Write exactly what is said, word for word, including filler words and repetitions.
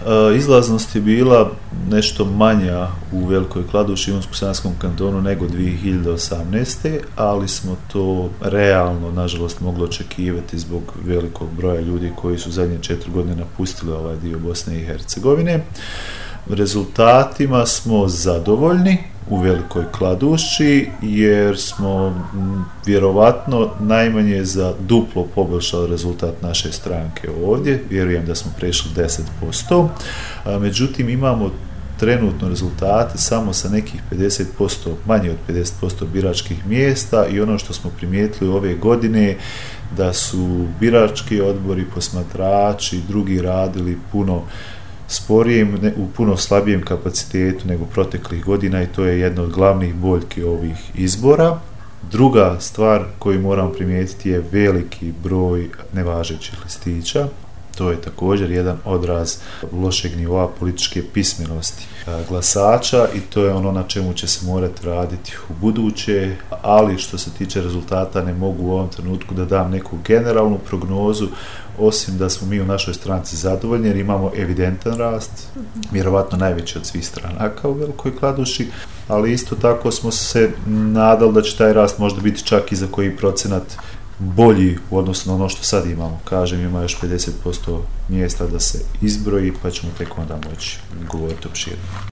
Izlaznost je bila nešto manja u Velikoj Kladuši i Unsko-Sanskom kantonu nego dvije hiljade osamnaeste. ali smo to realno, nažalost, mogli očekivati zbog velikog broja ljudi koji su zadnje četiri godine napustili ovaj dio Bosne i Hercegovine. Rezultatima smo zadovoljni u Velikoj Kladuši jer smo vjerovatno najmanje za duplo poboljšali rezultat naše stranke ovdje. Vjerujem da smo prešli deset posto. Međutim, imamo trenutno rezultate samo sa nekih pedeset posto, manje od pedeset posto biračkih mjesta i ono što smo primijetili ove godine da su birački odbori, posmatrači i drugi radili puno sporijem, u puno slabijem kapacitetu nego proteklih godina i to je jedna od glavnih boljki ovih izbora. Druga stvar koju moramo primijetiti je veliki broj nevažećih listića. To je također jedan odraz lošeg nivoa političke pismenosti glasača i to je ono na čemu će se morati raditi u buduće, ali što se tiče rezultata ne mogu u ovom trenutku da dam neku generalnu prognozu, osim da smo mi u našoj stranci zadovoljni jer imamo evidentan rast, vjerovatno najveći od svih stranaka u Velikoj Kladuši, ali isto tako smo se nadali da će taj rast možda biti čak i za koji procenat bolji u odnosu na ono što sad imamo. Kažem, ima još pedeset posto mjesta da se izbroji, pa ćemo tek onda moći govoriti opširno.